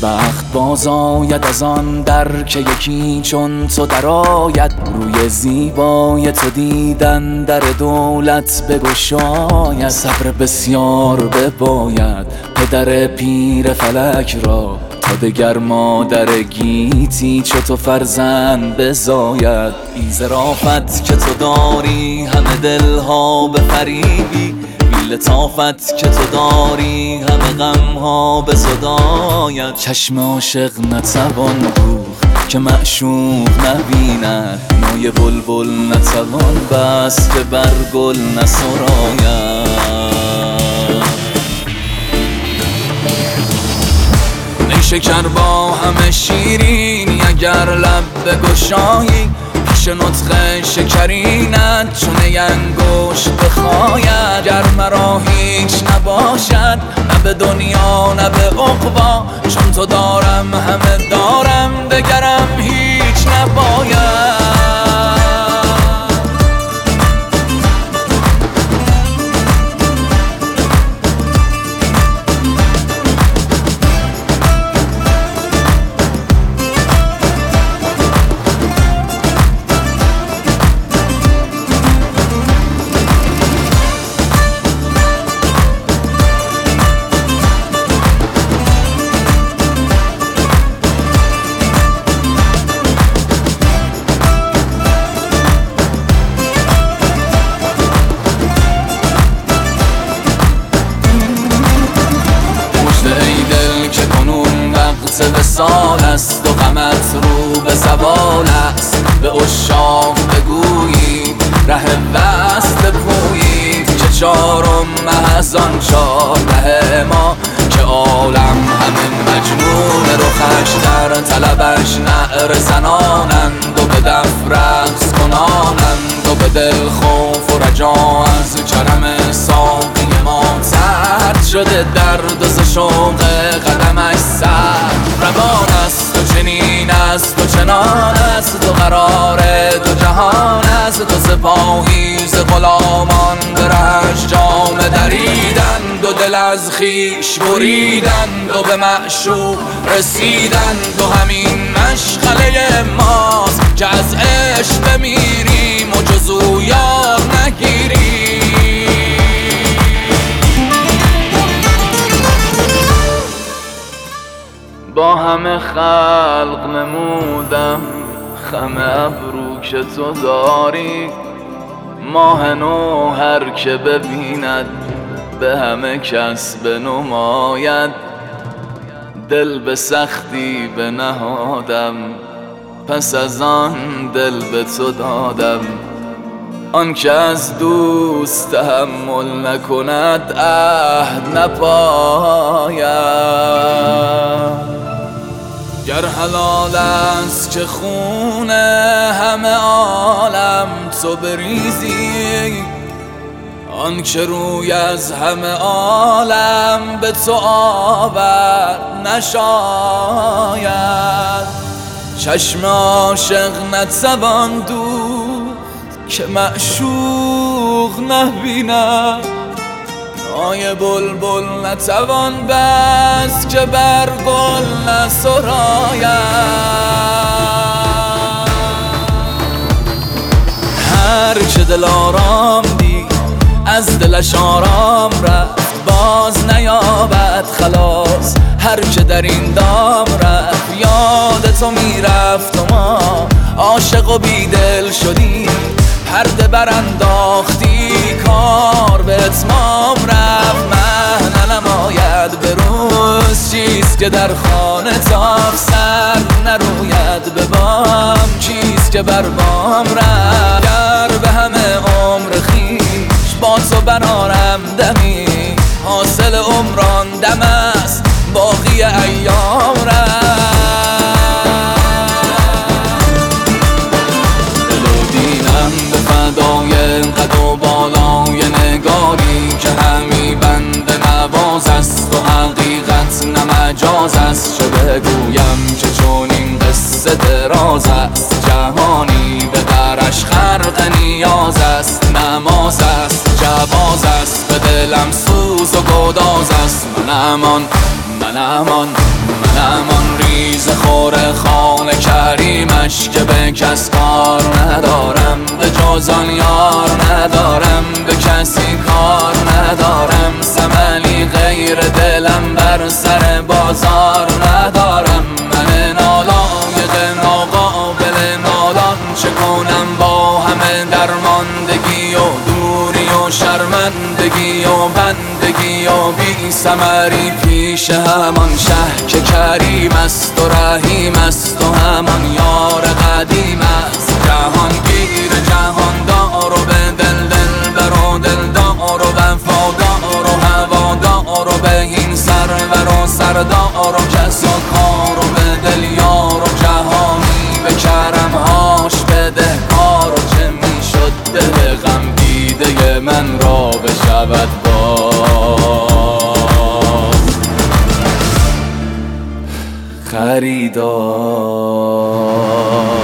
بخت باز آید از آن در که یکی چون تو درآید. روی زیبای تو دیدن در دولت بگشاید. صبر بسیار بباید پدر پیر فلک را، تا دگر مادر گیتی چو تو فرزند بزاید. بی ظرافت که تو داری همه دلها بفریبی، بی لطافت که تو داری همه غمها بزداید. چشم عاشق نتوان دوخت که معشوق نبیند، نای بلبل نتوان بست که بر گل نسراید. شکر با همه شیرینی اگر لب بگشایی، پیش نطق شکرینت چون انگشت بخاید. گر مرا هیچ نباشد نه به دنیا نه به عقبی، چون تو دارم همه دارم دگرم هیچ نباید. وصال است و غمت رو به زوال است. به عشاق بگویید ره وصل بپویید، که چارم محض آن چاره ما که عالم همه مجنون رخش در طلبش نعره زنانند و به دف رقص کنانند و به دل خوف و رجا از کرم ساقی ما سرد شده درد و ز شوق قدمش سرد روان است و چنین است و چنان است و قرار دو جهان است. تو سپاهی ز غلامان به رهش جامه دریدند و دل از خویش بریدند و به معشوق رسیدند و همین مشغله ماست که از عشق بمیریم و جز او یار نگیریم. با همه خلق نمودم خم ابرو که تو داری، ماه نو هر که ببیند به همه کس بنماید. دل به سختی بنهادم پس از آن دل به تو دادم، آن که از دوست تحمل نکند عهد نپاید. گر حلال است که خون همه عالم تو بریزی، آن که روی از همه عالم به تو آورد نشاید. چشم عاشق نتوان دوخت که معشوق نبیند، نای بلبل نتوان بست که بر گل نسراید. هر که دل آرام دید از دلش آرام رفت، باز نیابد خلاص. هر که در این دام رفت یاد تو میرفت و ما عاشق و بیدل شدیم. پرده برانداختی کار به اتمام رفت. مهنه نماید به روز چیست که در خانه تاف سر نروید به بام، چیست که بر بام رفت. گر به همه عمر خویش با تو برارم دمی، حاصل عمران دم است باقی ایام رفت. قد و بالای نگاری که همی بند نواز است و حقیقت نه مجاز است. چه بگویم که چون این قصه دراز است، جهانی به درش خرق نیاز است. نماز است جواز است به دلم سوز و گداز است. من امان منم آن ریز خور خانه کریمش که به کس کار ندارم، به جز آن یار ندارم، به کسی کار ندارم. ثملی غیر دلم بر سر بازار ندارم. من نالایق ناقابل نالان چه کنم با همه درماندگی و دوری و شرمندگی و بندگی و بی ثمری پیش همان شه که کریم است و رحیم است و همان یار قدیم است. جهانگیر جهاندار و به دل دلبر و دلدار و وفادار و هوادار و به این سرور و سردار و کس و کار و به دل یار و جهانی به کرمهاش بدهکار. و چه میشد دل غم دیده من را بشود خریدار.